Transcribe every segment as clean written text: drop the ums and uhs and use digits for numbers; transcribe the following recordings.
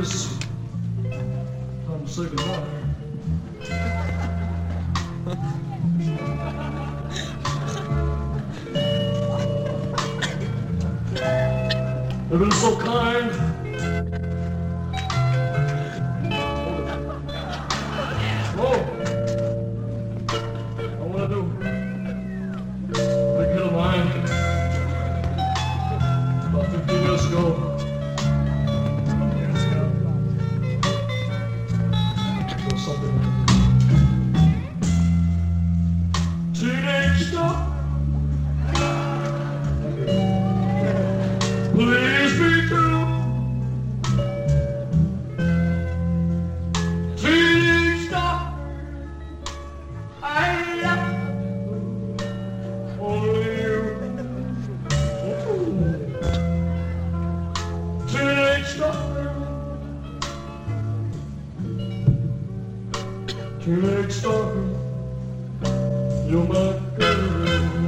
this time to say goodbye. They've been so kind. Oh, I want to do a big hit of mine about 15 years ago. Teenage stuff. Please be true. Teenage stuff. I love only you. Teenage stuff. Teenage stuff. You're my girl.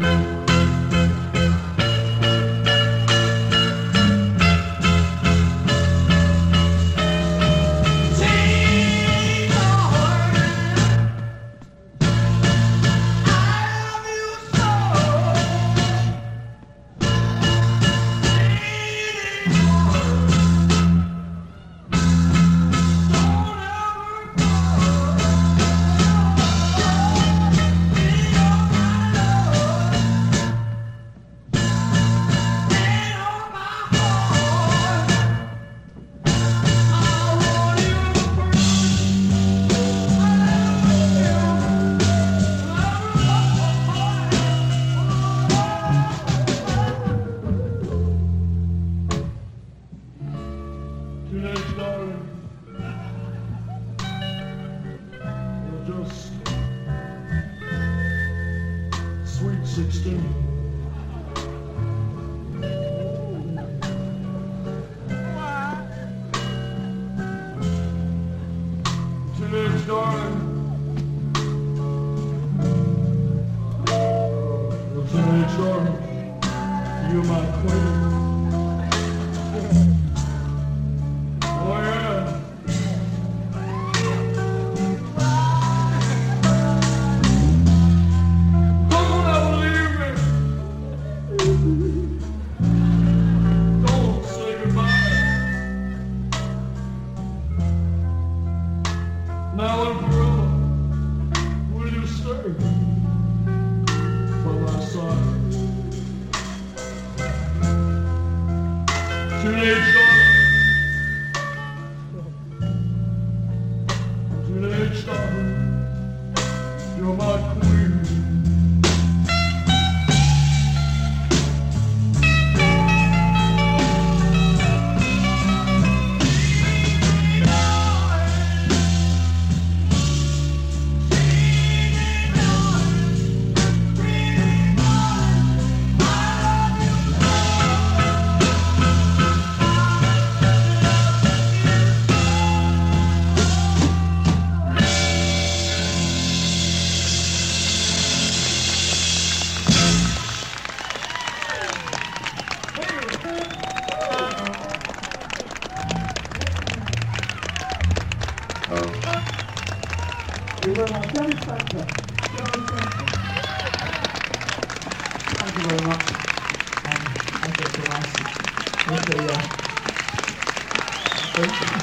Teenage darling, you're just sweet 16. Teenage darling, teenage darling, you're my queen. Now and forever, will you stay by my side? Teenage darling, teenage darling, you're my queen. You were my very thankful. Thank you very much. Thank you so much.